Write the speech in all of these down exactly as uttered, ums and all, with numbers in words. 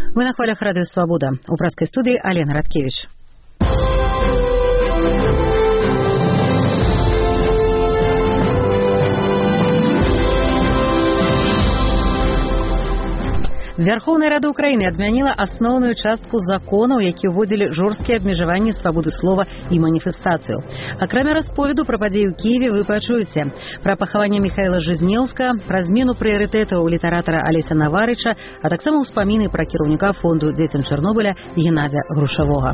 Вы на хвалях Радио Свобода. У пражской студии Алена Радкевич. Верховная Рада Украины адмяніла асноўную частку законаў, які ўводзілі жорсткія абмежаванні свабоды слова і маніфестацыю. Акрамя расповеду пра падзеі ў Кіеве вы пачуеце пра пахаванне Михаіла Жизнеўска, пра змену прыярытэтаў літаратара Алеся Наварыча, а таксама ўспаміны пра кіраўніка фонду дзецям Чарнобыля Геннадзя Грушавога.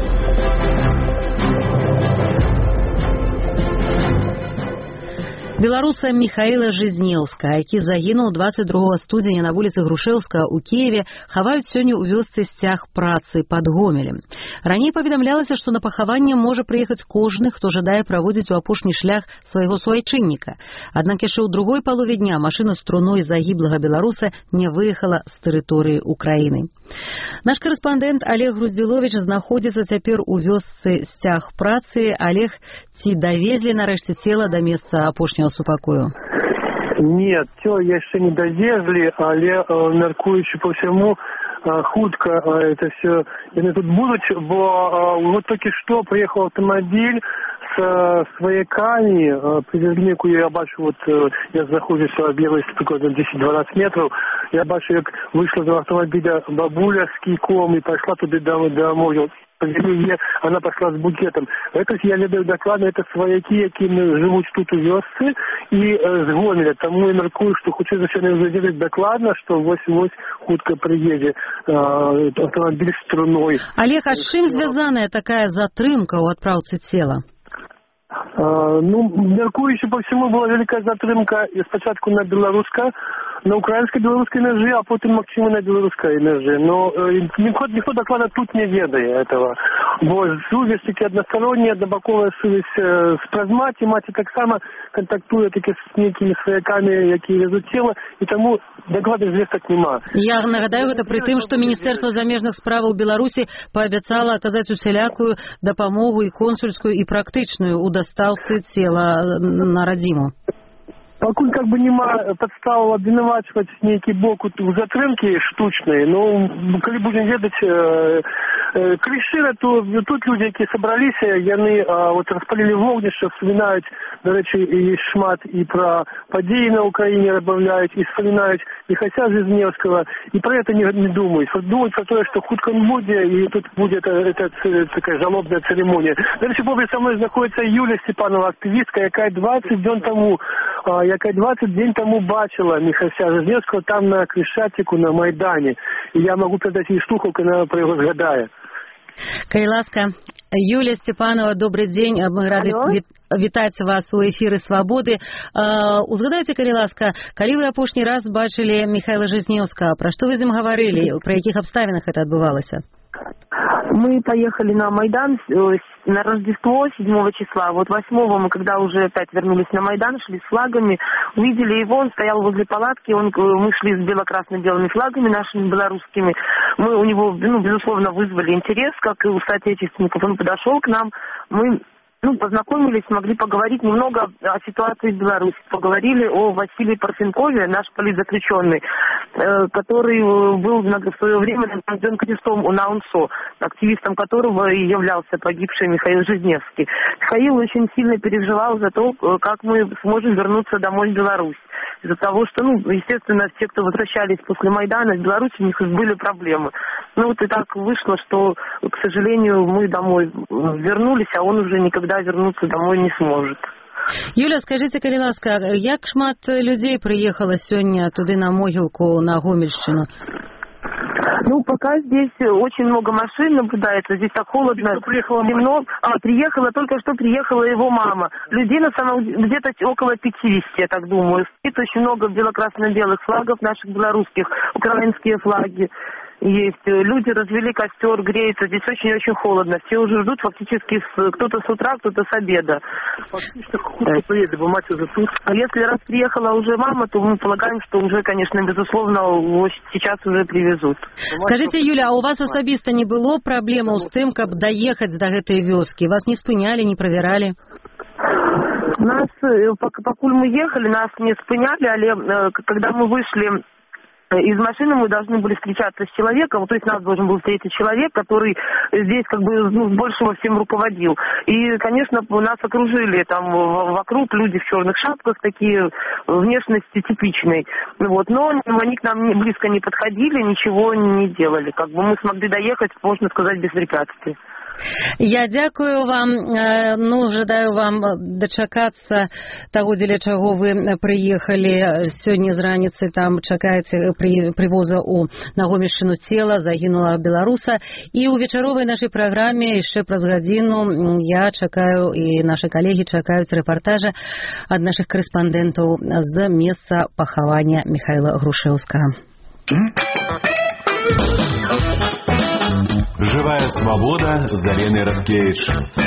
Беларуса Михаіла Жизнеўска, які загінуў дваццаць другога студзеня на вуліцы Грушэўска ў Кіеве, хаваюць сёння ў вёсцы сцяг працы пад Гомелем. Раней паведамлялася, што на пахаванне можа прыехаць кожны, хто жадае праводзіць у апошні шлях свайго суайчынніка. Аднак яшчэ ў другой палове дня машына з труной загіблага беларуса не выехала з тэрыторыі Украіны. Наш корэспандэнт Олег Груздзіловіч знаходзіцца цяпер у вёсцы сцяг працы. Олег, ці давезлі нарэшце цела да месца апошняга супакою? Нет, цела яшчэ не давезлі, але мяркуючы по всему, хутка это все яны тут будуць, бо вот толькі што прыехаў аўтамабіль с сваякамі, привезли некую, я бачу, вот я знаходжусь в белости прикладно десять-дванадцать метров, я бачу, як вышла з аўтамабіля бабуля з кійком и пошла туды домой. Она пошла с букетом. Это я ведаю докладно, это свояки, які живут тут у вёсцы и э, з Гомеля. Тому я мяркую, что хочу за сёння заявить докладно, что вось-вось хутка приедзе э, автомобиль с труной. Олег, а з чым звязаная такая затрымка ў адпраўцы цела? Uh, ну, мяркуючы по всему, была великая затрымка і спачатку на беларуска, на украинской белорусской ножи, а потом максимум на белорусской ножи. Но э, никто, никто докладно тут не ведает этого. Бо сувязь таки односторонняя, однобоковая сувязь э, с празмати, мати так само контактует таки с некими свояками, які везут тело, и тому докладных звесток нема. Я нагадаю, гэта при тым, што Міністэрства замежных справаў Беларусі паабяцала аказаць усялякую дапамогу і консульскую, і практычную у дастаўцы цела на радзіму. Пакуль как бы нема подставу обвинувачивать некий бок у затрымки штучные, но коли будем ведать э, э, крышира, то тут люди, які собрались, яны э, вот распалили вогнище, вспоминают, до речі, и шмат и про подеи на Украине добавляют, и вспоминают Михася Жизнеўского, и про это не, не думают. Думают про то, что хутко будет, и тут будет это, это, такая жалобная церемония. До речі, побе со мной находится Юлия Степанова, активистка, якая двадцать дней тому яка двадцать день тому бачила Михася Жизнеўского там на Крещатику, на Майдане. И я могу передать ей штуку, когда про его згадае. Калі ласка, Юлія Степанова, добрый дзень. Мы рады вітаць вас у эфіры Свабоды. Узгадайце, калі ласка, калі вы апошні раз бачылі Михаіла Жизнеўскага, пра што вы з ім гаварылі, пры якіх абставінах это адбывалася? Мы поехали на Майдан на Рождество седьмого числа. Вот восьмого мы, когда уже опять вернулись на Майдан, шли с флагами, увидели его, он стоял возле палатки, он, мы шли с бело-красно-белыми флагами нашими белорусскими. Мы у него, ну, безусловно, вызвали интерес, как и у соотечественников. Он подошел к нам, мы... Ну, познакомились, смогли поговорить немного о ситуации в Беларуси. Поговорили о Василии Парфенкове, наш политзаключенный, который был в свое время награжден крестом на УНСО, активистом которого и являлся погибший Михаил Жизнеўский. Михаил очень сильно переживал за то, как мы сможем вернуться домой в Беларусь. Из-за того, что, ну, естественно, те, кто возвращались после Майдана в Беларусь, у них были проблемы. Ну, вот и так вышло, что, к сожалению, мы домой вернулись, а он уже никогда вернуться домой не сможет. Юля, скажите, калі ласка, як шмат людей приехало сегодня туды на могилку, на Гомельщину? Ну, пока здесь очень много машин наблюдается, здесь так холодно, приехала темно. А, приехала, только что приехала его мама. Людей на самом деле где-то около пятидесяти, я так думаю. Стоит очень много бело-красно-белых флагов наших белорусских, украинские флаги есть. Люди развели костер, греются, здесь очень-очень холодно. Все уже ждут фактически с, кто-то с утра, кто-то с обеда. Фактически хуже приедет, бо мать уже тут. А если раз приехала уже мама, то мы полагаем, что уже, конечно, безусловно, сейчас уже привезут. Скажите, Юля, а у вас особисто не было проблем с тем, как доехать до этой вёски? Вас не спыняли, не проверяли? Нас, покуль мы ехали, нас не спыняли, але когда мы вышли Из машины мы должны были встречаться с человеком, то есть нас должен был встретить человек, который здесь как бы ну, больше во всем руководил. И, конечно, нас окружили там вокруг люди в черных шапках, такие внешности типичной. Вот. Но они к нам близко не подходили, ничего не делали. Как бы мы смогли доехать, можно сказать, без препятствий. Я дзякую вам, ну, жадаю вам дачакацца таго, дзеля чаго вы прыехалі сёння з раніцы, там чакаеце пры, прывоза ў Нагомельшчыну цела загінула беларуса, і ў вечаровай нашай праграме яшчэ праз гадзіну я чакаю, і нашы калегі чакаюць рэпартажа ад нашых корэспандэнтаў з месца пахавання Міхайла Грушэўскага. Живая свобода з Аленай Радкевіч.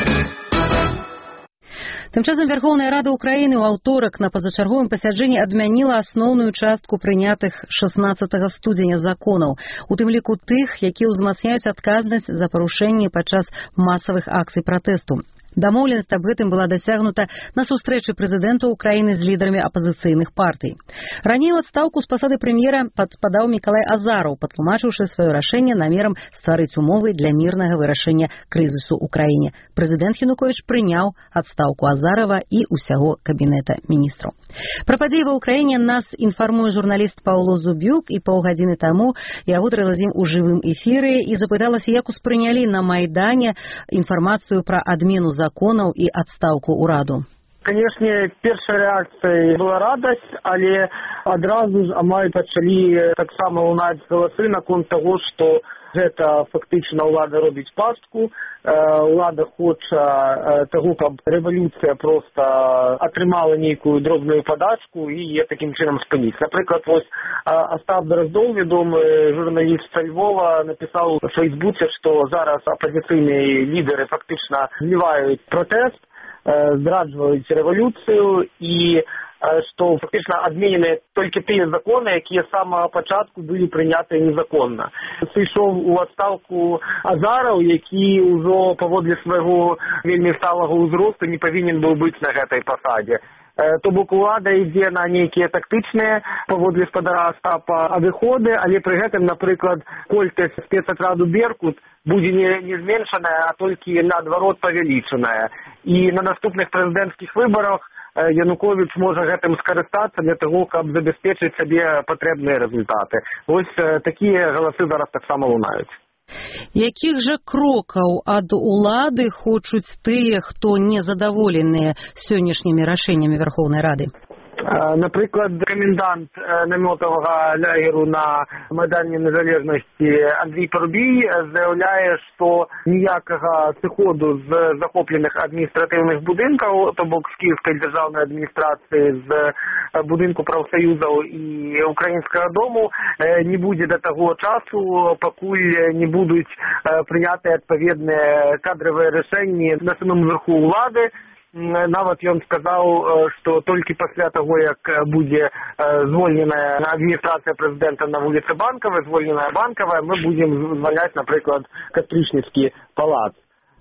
Тым часам Верховная Рада Украіны ў аўторак на пазачарговым пасяджэнні адмяніла асноўную частку прынятых шаснаццатага студзеня законаў, у тым ліку тых, якія ўзмацняюць адказнасць за парушэнні падчас масавых акцый пратэсту. Дамоўленасць аб гэтым была дасягнута на сустрэчы прэзідэнта Украіны з лідарамі апазіцыйных партый. Раней у адстаўку з пасады прэм'ера падпадаў Мікалай Азараў, патлумачыўшы сваё рашэнне намерам стварыць умовы для мірнага вырашэння крызісу ў краіне. Прэзідэнт Януковіч прыняў адстаўку Азарова і ўсяго кабінета міністраў. Пра падзеі ва ўкраіне нас інфармуе журналіст Паўло Зубюк, і паўгадзіны таму я гутарыла з ім у жывым эфіры і запыталася, як успрынялі на Майдане інфармацыю пра адмену законаў і адстаўку ўраду. Конечно, першая реакция была радость, але одразу ж амаль пачалі таксама лунаць галасы наконт того, что гэта фактычна ўлада робіць пастку, ўлада хоча того, каб рэвалюцыя просто атрымала нейкую дробную падачку і яе такім чынам спыніць. Напрыклад, вось Остап Дроздов, вядомы журналіст са Львова, напісаў у Фейсбуце, што зараз апазіцыйныя лідары фактычна зліваюць пратэст, здраджваюць рэвалюцыю і што фактычна адменены толькі тыя законы, якія з самага пачатку былі прынятыя незаконна. Сышоў у адстаўку Азараў, які ўжо паводле свайго вельмі сталага ўзросту не павінен быў быць на гэтай пасадзе. То бок улада ідзе на нейкія тактычныя паводле спадара Остапа адыходы, але пры гэтым, напрыклад, колькасць спецатраду «Беркут» будзе не, не зменшаная, а толькі наадварот павялічаная. І на наступных прэзідэнцкіх выбарах Януковіч можа гэтым скарыстацца для того, каб забяспечыць сабе патрэбныя результаты. Вось такія галасы зараз таксама лунаюць. Якіх жа крокаў ад улады хочуць тыя, хто не задаволеныя сённяшнімі рашэннямі Верховнай Рады? Напрыклад, камендант намётавага лагеру на Майдане Незалежнасці Андрей Парубій заяўляе, што ніякага сыходу з захопленых адміністратыўных будынкаў, то бок з кіеўскай дзяржаўнай адміністрацыі, з будынку прафсаюзаў і украінскага дому не будзе да таго часу, пакуль не будуць прынятыя адпаведныя кадравыя рашэнні на самым верху ўлады. Нават ён сказаў, што толькі пасля таго, як будзе звольненая адміністрацыя прэзідэнта на вуліцы Банкавай, звольненая Банкавая, мы будзем звальняць, напрыклад, Кастрычніцкі палац.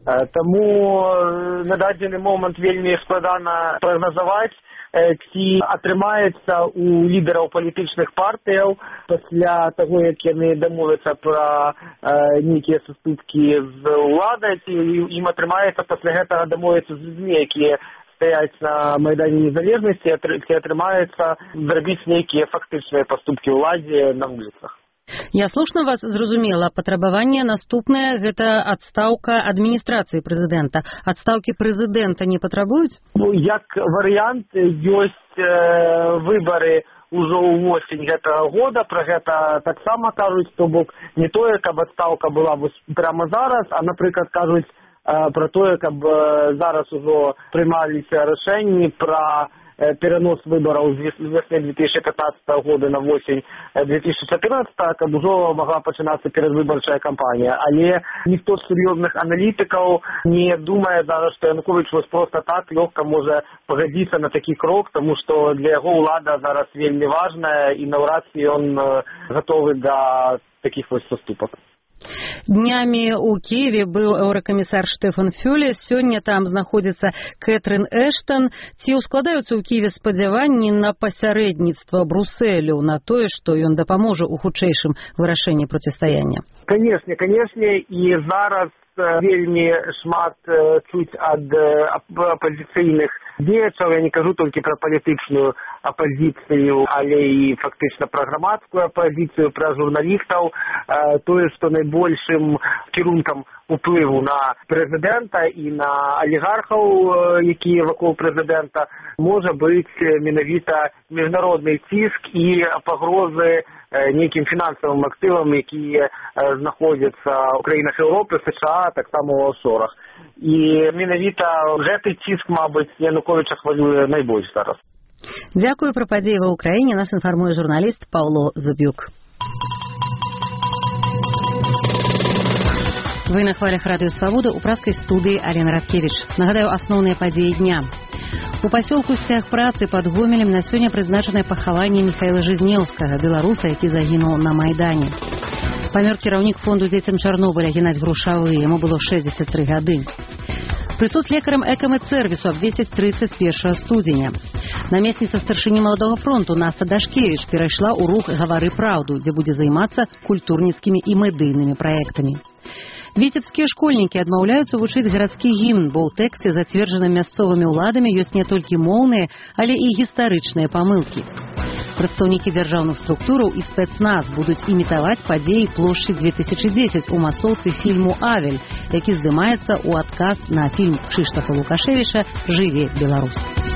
Таму на дадзены момант вельмі складана прагназаваць, ці атрымаецца у лідараў палітычных партыяў пасля таго, як яны дамовяцца пра нейкія саступкі з уладай, ці ім атрымаецца пасля гэтага дамовіцца з людзьмі, якія стаяць на Майдане Незалежнасці, ці атрымаецца зрабіць нейкія фактычныя паступкі ўладзе на вуліцах. Я слушна вас зразумела. Патрабаванне наступнае – гэта адстаўка адміністрацыі прэзідэнта. Адстаўкі прэзідэнта не патрабуюць? Ну, як варыянт, ёсць э, выбары ўжо ўвосень гэтага года, пра гэта таксама кажуць, то бок не тое, каб адстаўка была прямо зараз, а, напрыклад, кажуць э, пра тое, каб э, зараз ужо прымаліся рашэнні пра перенос выборов з весны две тысячи пятнадцатого года на осень две тысячи четырнадцатого, каб ужо могла пачынацца перадвыбарчая кампанія. Але ніхто з сур'ёзных аналітыкаў не думае зараз, што Януковіч вось просто так лёгка можа пагадзіцца на такі крок, таму што для яго ўлада зараз вельмі важная і наўрад ці ён гатовы да такіх вось саступак. Днямі ў Киеве быў еўракамісар Штефан Фюле, сёння там знаходзіцца Кэтрин Эштон. Ці ўскладаюцца ў Киеве спадзяванні на пасярэдніцтва Брусэлю, на тое, што ён дапаможа ў хутчэйшым вырашэнні процістаяння? Канешне, канешне, і зараз вельмі шмат чуць ад апазіцыйных дзеячаў. Я не кажу толькі пра палітычную апазіцыю, але і фактычна пра грамадскую апазіцыю, пра журналістаў. Тое, што найбольшым кірункам уплыву на прэзідэнта і на алігархаў, якія вакол прэзідэнта, можа быць менавіта міжнародны ціск і пагрозы нейкім фінансавым актывам, якія знаходзяцца ў краінах Еўропы, США, таксама ў офшорах. І менавіта гэты ціск, мабыць, Януковіча хвалюе найбольш зараз. Дзякую. Пра падзеі ва ўкраіне нас інфармуе журналіст Паўло Зубюк. Вы на хвалях Радыё Свабода, у праскай студыі Алена Радкевіч. Нагадаю, асноўныя падзеі дня. У пасёлку Сцяг працы пад Гомелем на сёння прызначанае пахаванне Міхаіла Жизнеўскага, беларуса, які загінуў на Майдане. Памёр кіраўнік фонду дзецям Чарнобыля Геннадзь Грушавы, яму было шэсцьдзесят тры гады. Прысуд лекарам экамэдсервісу абвесцяць трыццаць першага студзеня. Намесніца старшыні Маладога фронту Наста Дашкевіч перайшла ў рух «Гавары праўду», дзе будзе займацца культурніцкімі і медыйнымі праектамі. Віцебскія школьнікі адмаўляюцца вучыць гарадскі гімн, бо ў тэксце, зацверджаным мясцовымі ўладамі, ёсць не толькі моўныя, але і гістарычныя памылкі. Прадстаўнікі дзяржаўных структураў і спецназ будуць імітаваць падзеі плошчы две тысячы дзесяць у масоўцы фільму «Авель», які здымаецца ў адказ на фільм Кшыштафа Лукашевіча «Жыве Беларусь».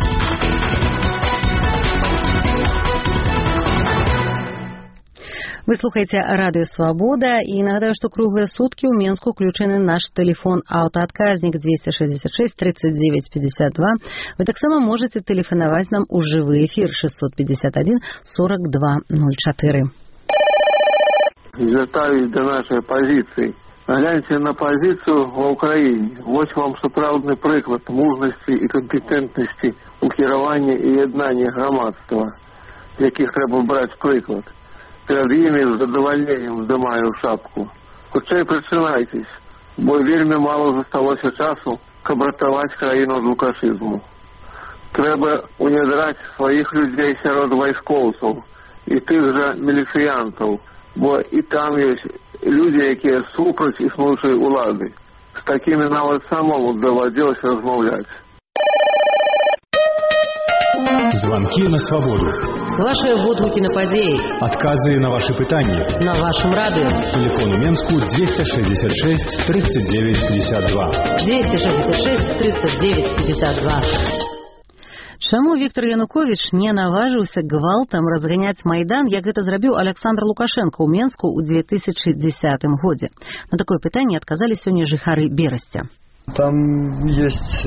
Вы слухаеце Радыё Свабода, і нагадаю, што круглыя суткі ў Менску ўключаны наш тэлефон аўтаадказнік двести шестьдесят шесть тридцать девять пятьдесят два. Вы таксама можаце тэлефанаваць нам у жывы эфір шестьсот пятьдесят один сорок два ноль четыре. Звяртаюсь да нашай пазіцыі. Гляньце на пазіцыю ва ўкраіне. Вось вам сапраўдны прыклад мужнасці і кампетэнтнасці ў кіраванні і яднанні грамадства, з якіх трэба браць прыклад. Перад імі з задавальненнем здымаю шапку. Хутчэй прачынайцесь, бо вельмі мала засталося часу, каб ратаваць краіну ад лукашызму. Трэба унядраць сваіх людзей сярод вайскоўцаў і тых жа міліцыянтаў, бо і там ёсць людзі, якія супраць існуючай улады. З такімі нават самому даводзілася размаўляць. Звонки на свободу. Ваши водгуки на падеи. Отказы на ваши пытания. На вашем радио. Телефон у Менску двести шестьдесят шесть тридцать девять пятьдесят два. двести шестьдесят шесть тридцать девять пятьдесят два. Чаму Віктор Януковіч не наважыўся гвалтам разганяць Майдан, як гэта зрабіў Александр Лукашенко ў Менску ў две тысячи десятым годзе? На такое пытанне адказалі сёння жыхары Берасця. Там есть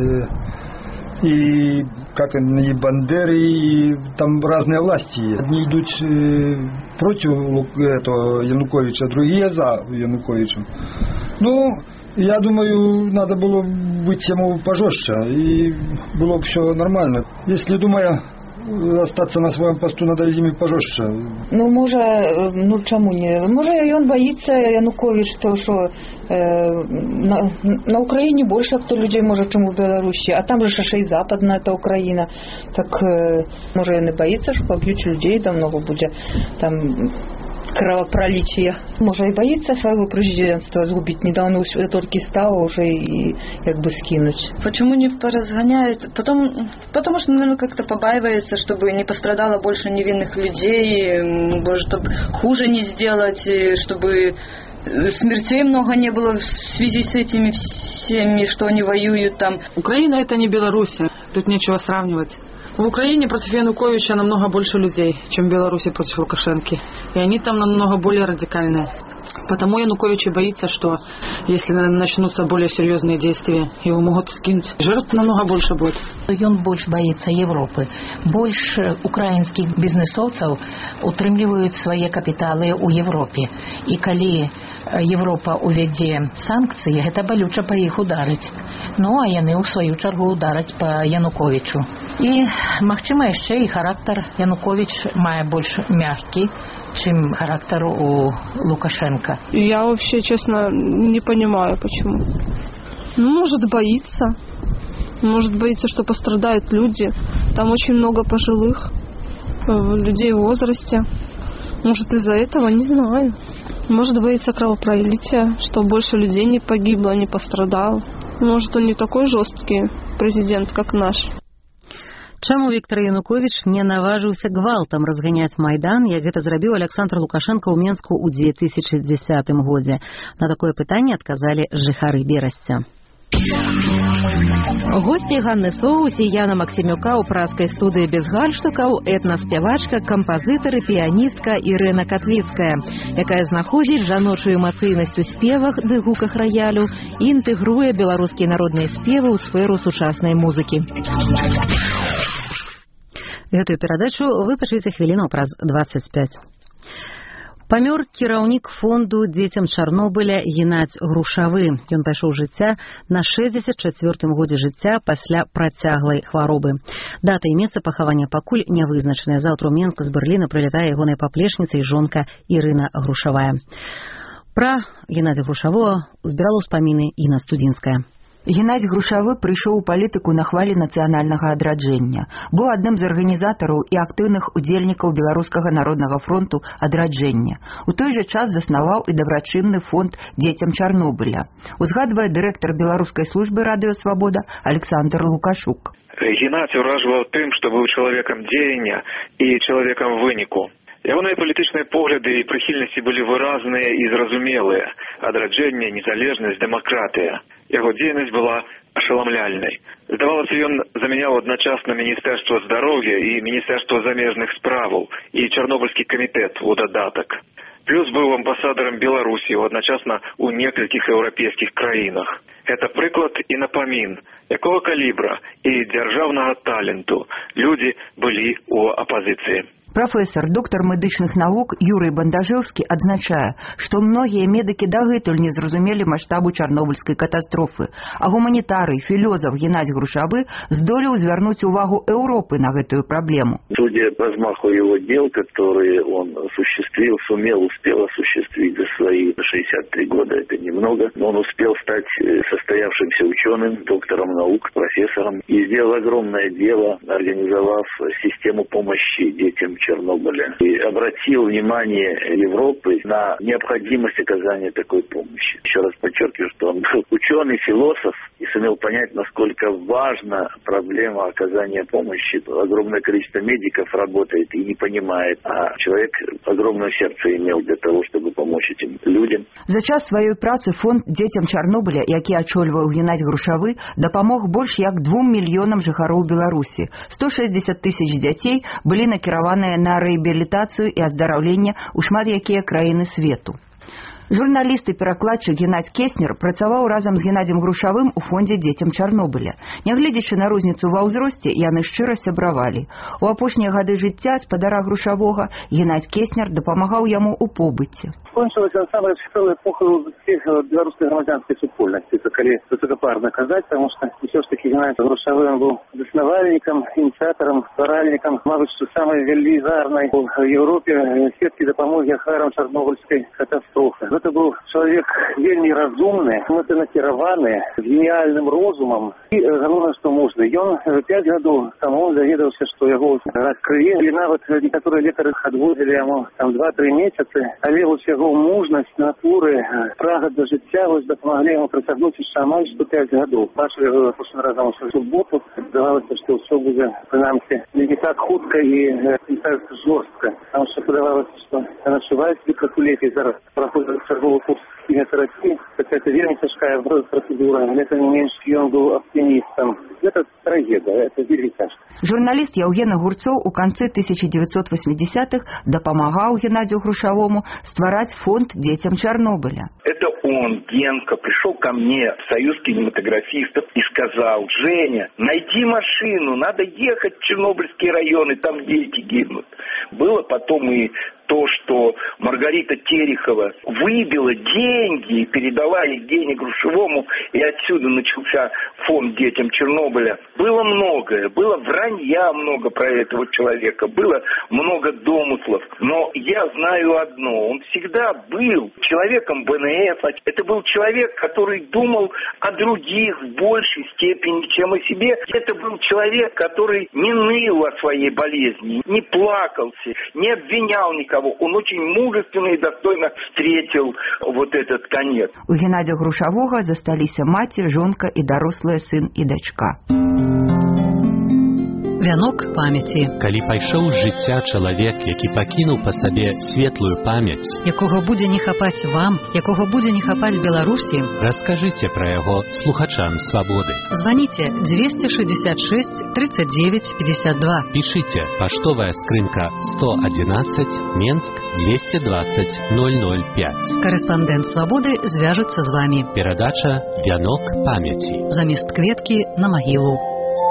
и как и Бандеры, и там разные власти. Одни идут против этого Януковича, другие за Януковичем. Ну, я думаю, надо было быть ему пожестче, и было бы все нормально. Если, думаю, остаться на своем посту, надо ими пожестче. Ну, може, ну чому не? Може, він боїться, Янукович, то, що е, на, на Україні більше хто людей може, чим у Білорусі, а там же ще й западна та Україна. Так, е, може, і не боїться, що поб'ють людей, там много буде, там кровопролития. Може, и боится своего президентства сгубить. Недавно только стало уже и как бы скинуть. Почему не поразгоняет? Потому, потому что, наверное, как-то побаивается, чтобы не пострадало больше невинных людей, чтобы хуже не сделать, чтобы смертей много не было в связи с этими всеми, что они воюют там. Украина — это не Беларусь. Тут нечего сравнивать. В Украине против Януковича намного больше людей, чем в Беларуси против Лукашенко. И они там намного более радикальные. Потому Янукович и боится, что если начнутся более серьезные действия, его могут скинуть. Жертв намного больше будет. Он больше боится Европы. Больше украинских бизнесовцев утрымливают свои капиталы у Европе. И коли Европа уведе санкции, это болюче по их ударить. Ну, а яны, в свою чергу, ударить по Януковичу. І, магчыма, яшчэ і характар Янукович мае больш мягкі, чем характер у Лукашенко. Я вообще, честно, не понимаю, почему. Ну, может, боится. Может, боится, что пострадают люди. Там очень много пожилых людей в возрасте. Может, из-за этого, не знаю. Может, боится кровопролития, что больше людей не погибло, не пострадало. Может, он не такой жесткий президент, как наш. Чаму Віктор Янукович не наважыўся гвалтам разганяць Майдан, як гэта зрабіў Александр Лукашенко ў Менску ў две тысячи дзесятым годзе? На такое пытанне адказалі жыхары Берасця. Госці Ганны Соус і Яна Максімюка ў праскай студыі без гальштукаў этнаспявачка, кампазітар і піяністка Ірына Катліцкая, якая знаходзіць жаночую эмацыйнасць у спевах ды гуках раялю і інтэгруе беларускія народныя спевы ў сферу сучаснай музыкі. Гэтую перадачу вы пачуеце хвілінаў праз дваццаць пяць. Памёр кіраўнік фонду дзецям Чарнобыля Геннадзь Грушавы. Ён пайшоў жыцця на шэсцьдзесят чацвёртым годзе жыцця пасля працяглай хваробы. Дата і месца пахавання пакуль не вызначаныя. Заўтра ў Менск з Берліна прылятае ягоная паплечніца і жонка Ірына Грушавая. Пра Геннадзя Грушавога збірала ўспаміны Інна Студзінская. Геннадзь Грушавы прыйшоў у палітыку на хвалі нацыянальнага адраджэння. Быў адным з арганізатараў і актыўных удзельнікаў Беларускага народнага фронту адраджэння. У той жа час заснаваў і дабрачынны фонд дзецям Чарнобыля. Узгадвае дырэктар беларускай службы радыё «Свабода» Александр Лукашук. Геннадзь уражваў тым, што быў чалавекам дзеяння і чалавекам выніку. Ягоныя палітычныя погляды і прыхільнасці былі выразныя і зразумелыя. Адраджэнне, незалежнасць, дэмакратыя. Яго дзейнасць была ашаламляльнай. Здавалася, ён замяняў адначасна Міністэрства здароўя і Міністэрства замежных справаў і Чарнобыльскі камітэт у дадатак. Плюс быў амбасадарам Беларусі адначасна ў некалькіх еўрапейскіх краінах. Гэта прыклад і напамін, якога калібра і дзяржаўнага таленту людзі былі ў апазіцыі. Прафесор, доктор медычных навук Юрый Бандажэўскі адзначае, што многія медыкі дагэтуль не зразумелі маштабу чарнобыльскай катастрофы, а гуманітарый, філёзаф Геннадзь Грушавы здолеў звярнуць увагу Еўропы на гэтую праблему. Судя по размаху его дел, которые он осуществил, сумел, успел осуществить за свои шестьдесят три года, это немного, но он успел стать состоявшимся ученым, доктором наук, профессором и сделал огромное дело, организовав систему помощи детям Чернобыля и обратил внимание Европы на необходимость оказания такой помощи. Еще раз подчеркиваю, что он был ученый, философ и сумел понять, насколько важна проблема оказания помощи. Огромное количество медиков работает и не понимает, а человек огромное сердце имел для того, чтобы помочь этим людям. За час сваёй працы фонд дзецям Чарнобыля, які ачольваў Геннадзь Грушавы, дапамог больш як двум мільёнам жыхароў Беларусі. сто шэсцьдзесят тысяч дзяцей былі накіраваныя на рэабілітацыю і аздараўленне ў шмат якія краіны свету. Журналіст і перакладчык Геннадзь Кеснер працаваў разам з Геннадзем Грушавым у фондзе дзецям Чарнобыля. Нягледзячы на розніцу ва ўзросце, яны шчыра сябравалі. У апошнія гады жыцця спадара Грушавога Геннадзь Кеснер дапамагаў яму ў побыце. Кончилася самая целая эпоха всех белорусской гражданской супольности, это коли высокопарно казать, потому что все-таки Геннадий Грушавы был основальником, инициатором, створальником, может, самой велизарной в Европе сетки допомоги охранам Чорнобильской катастрофы. Это был человек вельми разумный, мотонакированы, гениальным розумом и главное, что можно. И он пять годов тому доведался, что его раскрыли, и нават некоторые лекары отводили ему там два-три месяца, а вот его мужность, натуры, прага до життя, ось допомогли ему просягнуть еще майже сто пять годов. Бачили его прошлым разом в субботу, здавалося, что все будет, принаймні, не так хутко и не так жестко. Потому что подавалось, что нашивается декатулетий зараз проходит торговый курс химиотерапии. Хотя это вельми тяжкая процедура, но это не меньше, и он был оптимистом. Это трагедия, это вельми тяжко. Журналіст Яўген Агурцоў у канцы тысяча девятьсот восьмидесятых дапамагаў Геннадзю Грушавому ствараць фонд дзецям Чарнобыля. Это он, Генка, пришел ко мне в Союз кинематографистов и сказал: Женя, найди машину, надо ехать в Чернобыльские районы, там дети гибнут. Было потом и то, что Маргарита Терехова выбила деньги и передала Евгению Грушевому, и отсюда начался фонд детям Чернобыля. Было многое, было вранья много про этого человека, было много домыслов. Но я знаю одно, он всегда был человеком бэ эн эф. Это был человек, который думал о других в большей степени, чем о себе. Это был человек, который не ныл о своей болезни, не плакался, не обвинял никого. Он очень мужественно и достойно встретил вот этот конец. У Геннадия Грушавога засталіся маці, жонка і дарослыя сын і дачка. Вянок памяці. Калі пайшоў з жыцця чалавек, які пакінуў па сабе светлую памяць, якога будзе не хапаць вам, якога будзе не хапаць Беларусі, раскажыце пра яго слухачам свабоды. Званіце двести шестьдесят шесть тридцать девять пятьдесят два. Пішыце паштовая скрынка сто одиннадцать, Менск двести двадцать ноль ноль пять. Карэспандэнт свабоды звяжецца з вамі. Перадача «Вянок памяці». Замест кветкі на магілу.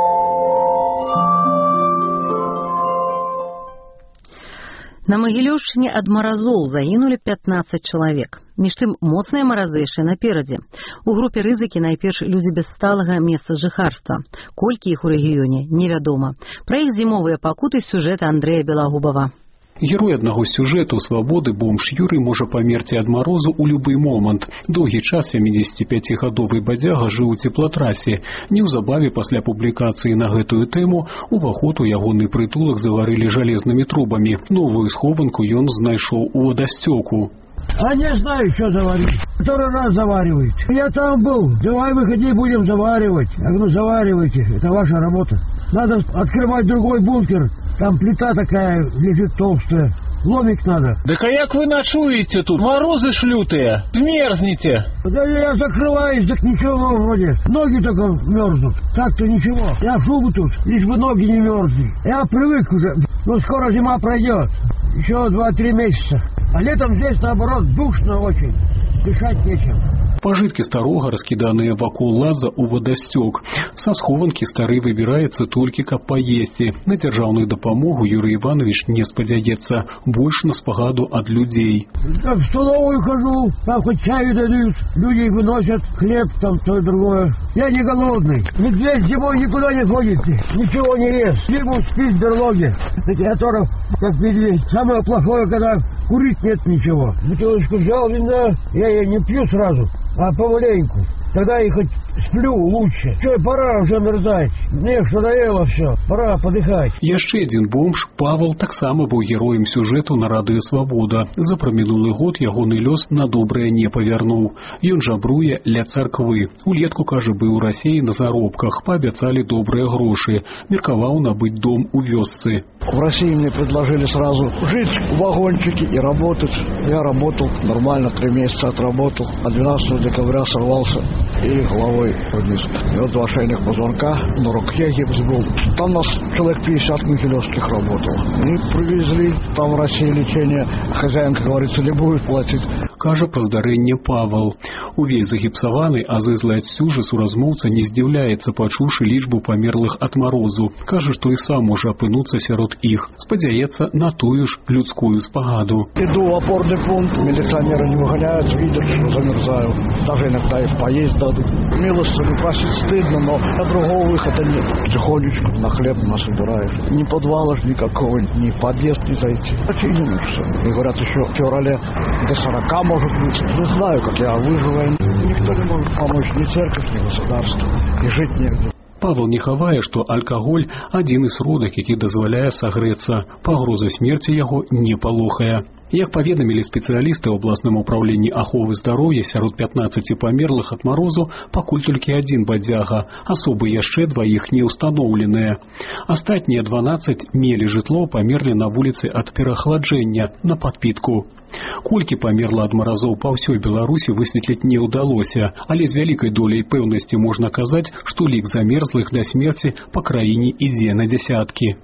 На Магілёўшчыне ад маразоў загінулі пятнаццаць чалавек. Між тым, моцныя маразы яшчэ наперадзе. У групе рызыкі найперш людзі без сталага месца жыхарства. Колькі іх у рэгіёне, невядома. Пра іх зімовыя пакуты сюжэт Андрэя Белагубава. Герой аднаго сюжэту «Свабоды» бомж Юрый можа памерці ад марозу ў любы момант. Доўгі час сямідзесяціпяцігадовы бадзяга жыў у цеплатрасе. Неўзабаве пасля публікацыі на гэтую тэму уваход у ягоны прытулак заварылі жалезнымі трубамі. Новую схованку ён знайшоў у вадасцёку. А не знаю, что заварить. Второй раз заваривают. Я там был. Давай выходи, будем заваривать. Я говорю, заваривайте. Это ваша работа. Надо открывать другой бункер. Там плита такая лежит толстая. Ломик надо. Да а як вы ночуете тут? Морозы ж лютые. Мерзнете. Да я закрываюсь, так ничего вроде. Ноги только мерзнут. Так-то ничего. Я в шубу тут, лишь бы ноги не мерзли. Я привык уже. Но скоро зима пройдет. Еще два-три месяца. А летом здесь, наоборот, душно очень. Дышать нечем. Пажыткі старога раскіданыя вакол лаза ў вадасцёк. Са схованкі стары выбіраецца толькі, каб паесці. На дзяржаўную дапамогу Юрий Иванович не спадзяецца. Больш на спагаду ад людзей. В столовую хожу, там хоть чаю дадут, люди выносят хлеб, там то и другое. Я не голодный. Медведь зимой никуда не ходит, ничего не ест. Зиму спит в берлоге. Я тоже как медведь. Самое плохое, когда курить нет ничего. Бутылочку взял вина, я ее не пью сразу, а помаленьку. Тогда и хоть сплю лучше. Что, пора уже мерзать. Мне что надоело все. Пора подыхать. Яшчэ адзін бомж, Павел, таксама быў героем сюжэту на радыё «Свабода». За прамінулы год ягоны лёс на добрае не павярнуў. Ён жабруе ля царквы. Улетку, кажа, быў у Расеі на заробках. Паабяцалі добрыя грошы. Меркаваў набыць дом у вёсцы. В России мне предложили сразу жить в вагончике и работать. Я работал нормально, три месяца отработал. А двенадцатого декабря сорвался и головой вниз. И вот два шейных позвонка, на руке гипс был. Там нас человек пятьдесят могилевских работало. И привезли там в России лечение. Хозяин, как говорится, не будет платить. Кажа пра здарэнне Павел. Увесь загіпсаваны, а зызлы ад сюжэсу размоўца не здзіўляецца, пачуўшы лічбу памерлых ад марозу. Кажа, што і сам можа апынуцца сярод іх. Спадзяецца на тую ж людскую спагаду. Иду в опорный пункт, милиционеры не выгоняют, видят, что замерзаю. Даже иногда и поесть дадут. Милостыню просить стыдно, но на другого выхода нет. Тихонечко на хлеб нас убираешь. Ни подвала ж никакого, ни в подъезд не зайти. Починено все. И говорят, еще в феврале до сорока может быть. Не знаю, как я выживаю. Никто не может помочь, ни церковь, ни государство. И жить негде. Павел не хавае, што алкаголь – адзін з сродак, які дазваляе сагрэцца. Пагроза смерці яго не палохае. Як паведамілі спецыялісты ў абласным управленні аховы здароўя, сярод пятнаццаці памерлых ад марозу пакуль толькі адзін бадзяга, асобы яшчэ дваіх не ўстаноўленыя. Астатнія дванаццаць мелі жытло, памерлі на вуліцы ад перахаладжэння, на падпітку. Колькі памерла ад маразоў па ўсёй Беларусі высветліць не ўдалося, але з вялікай доляй пэўнасці можна казаць, што лік замерзлых да смерці па краіне ідзе на дзясяткі.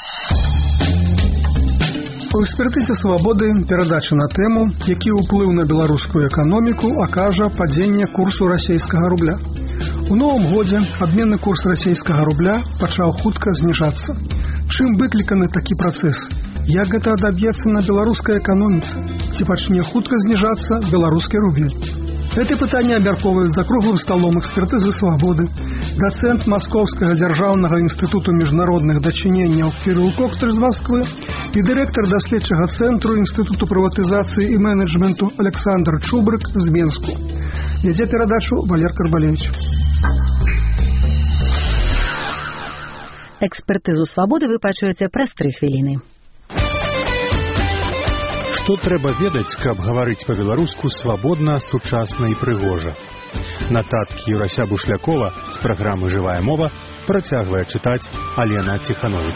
У экспертызе «Свабоды» перадача на тэму, які ўплыў на беларускую эканоміку акажа падзенне курсу расейскага рубля. У новым годзе абменны курс расейскага рубля пачаў хутка зніжацца. Чым выкліканы такі працэс? Як гэта адаб'ецца на беларускай эканоміцы? Ці пачне хутка зніжацца беларускі рубель? Эти пытания абмяркоўваюць за круглым столом экспертызы «Свободы», доцент Московского Державного института международных дачыненняў Кирилл Коктер из Москвы и директор доследчага центру Института приватизации и менеджменту Александр Чубрык из Минску. Вядзе перадачу Валер Карбалевич. Экспертызу «Свободы» вы пачуеце праз тры хвіліны. Што трэба ведаць, каб гаварыць па-беларуску свабодна, сучасна і прыгожа? Нататкі Юрася Бушлякова з праграмы «Жывая мова» працягвае чытаць Алена Ціхановіч.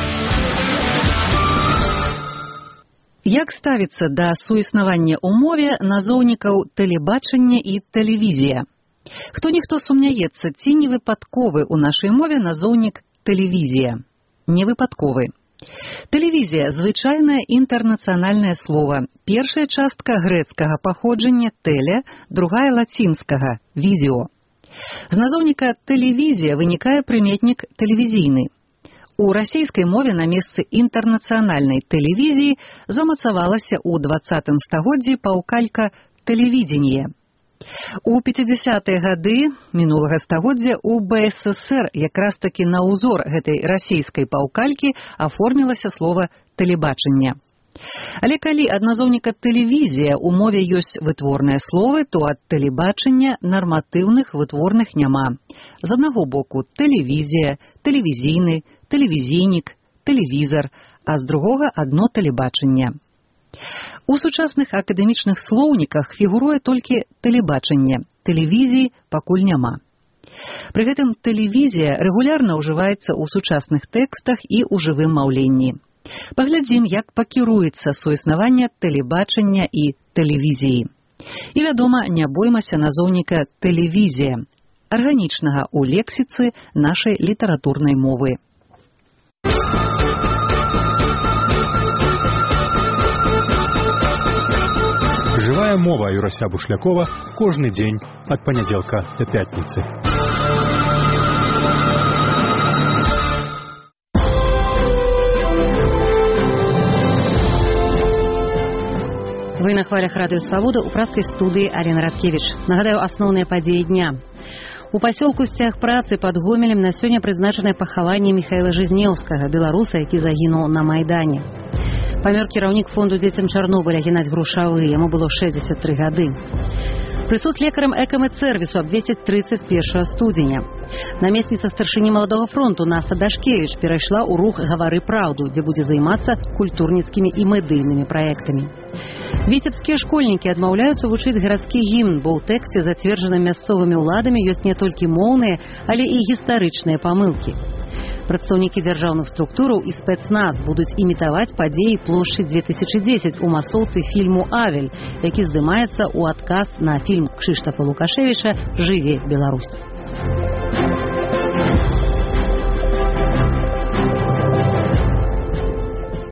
Як ставіцца да суіснавання ў мове назоўнікаў тэлебачання і тэлевізія? Хто-ніхто сумняецца, ці не выпадковы ў нашай мове назоўнік тэлевізія? Не выпадковы. Тэлевізія – звычайнае інтэрнацыянальнае слова. Першая частка грэцкага паходжання «теле», другая лацінскага «візіо». З назоўніка «тэлевізія» вынікае прыметнік «тэлевізійны». У расійскай мове на месцы інтэрнацыянальнай тэлевізіі замацавалася ў дваццатым стагоддзі паўкалька «тэлевідзенне». У пяцідзясятыя гады мінулага стагоддзя ў бэ эс эсэр якраз такі на ўзор гэтай расійскай паўкалькі аформілася слова «тэлебачанне». Але калі ад назоўніка «тэлевізія» у мове ёсць вытворныя словы, то ад тэлебачання нарматыўных вытворных няма. З аднаго боку тэлевізія, тэлевізійны, тэлевізійнік, тэлевізар, а з другога адно тэлебачанне. У сучасных акадэмічных слоўніках фігуруе толькі тэлебачанне, тэлевізіі пакуль няма. Пры гэтым тэлевізія рэгулярна ўжываецца ў сучасных тэкстах і ў жывым маўленні. Паглядзім, як пакіруецца суіснаванне тэлебачання і тэлевізіі. І, вядома, не боймася назоўніка тэлевізія, арганічнага ў лексіцы нашай літаратурнай мовы. Жывая мова Юрася Бушлякова кожны дзень ад панядзелка да пятніцы. Вы на хвалях радыё «Свобода» у праскай студыі Алена Радкевіч. Нагадаю, асноўныя падзеі дня. У пасёлку Сцяг працы пад Гомелем на сёння прызначанае пахаванне Міхаіла Жизнеўскага, беларуса, які загінуў на Майдане. Памёр кіраўнік фонду дзецям Чарнобыля Геннадзь Грушавы, яму было шэсцьдзесят тры гады. Прысуд лекарам экамэдсервісу абвесцяць трыццаць першага студзеня. Намесніца старшыні Маладога фронту Наста Дашкевіч перайшла ў рух «Гавары праўду», дзе будзе займацца культурніцкімі і медыйнымі праектамі. Віцебскія школьнікі адмаўляюцца вучыць гарадскі гімн, бо ў тэксце, зацверджаным мясцовымі ўладамі, ёсць не толькі моўныя, але і гістарычныя памылкі. Прадстаўнікі дзяржаўных структураў і спецназ будуць імітаваць падзеі плошчы дзве тысячы дзесяць у масоўцы фільму «Авель», які здымаецца ў адказ на фільм Кшыштафа Лукашевіча «Жыве Беларусь».